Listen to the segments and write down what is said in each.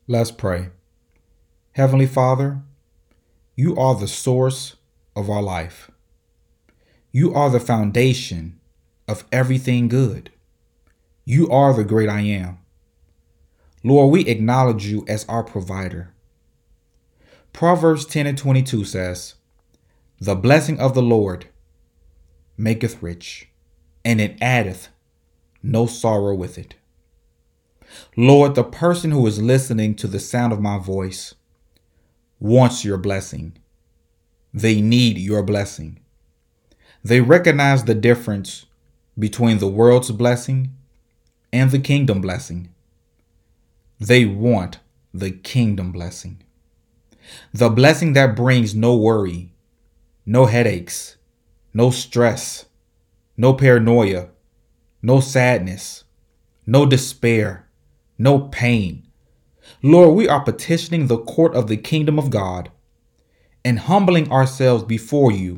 Let's pray. Heavenly Father, you are the source of our life. You are the foundation of everything good. You are the great I am. Lord, we acknowledge you as our provider. Proverbs 10 and 22 says, "The blessing of the Lord maketh rich, and it addeth no sorrow with it." Lord, the person who is listening to the sound of my voice wants your blessing. They need your blessing. They recognize the difference between the world's blessing and the kingdom blessing. They want the kingdom blessing. The blessing that brings no worry, no headaches, no stress, no paranoia, no sadness, no despair, no pain. Lord, we are petitioning the court of the kingdom of God and humbling ourselves before you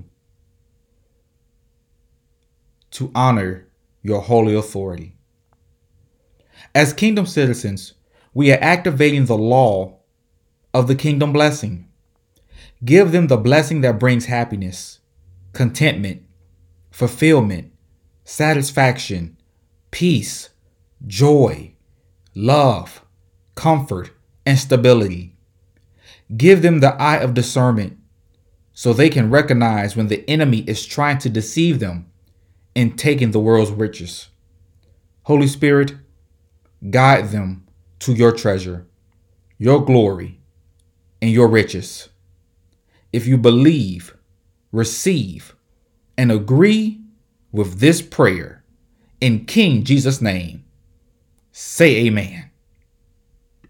to honor your holy authority. As kingdom citizens, we are activating the law of the kingdom blessing. Give them the blessing that brings happiness, contentment, fulfillment, satisfaction, peace, joy, love, comfort, and stability. Give them the eye of discernment so they can recognize when the enemy is trying to deceive them in taking the world's riches. Holy Spirit, guide them to your treasure, your glory, and your riches. If you believe, receive, and agree with this prayer in King Jesus' name, say amen.